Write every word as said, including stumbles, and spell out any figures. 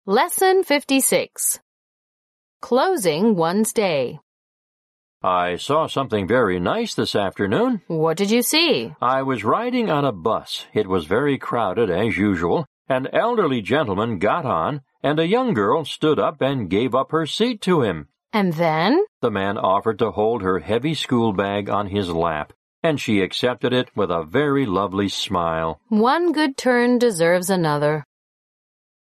Lesson fifty-six. Closing one's day. I saw something very nice this afternoon. What did you see? I was riding on a bus. It was very crowded as usual. An elderly gentleman got on, and a young girl stood up and gave up her seat to him. And then? The man offered to hold her heavy school bag on his lap, and she accepted it with a very lovely smile. One good turn deserves another.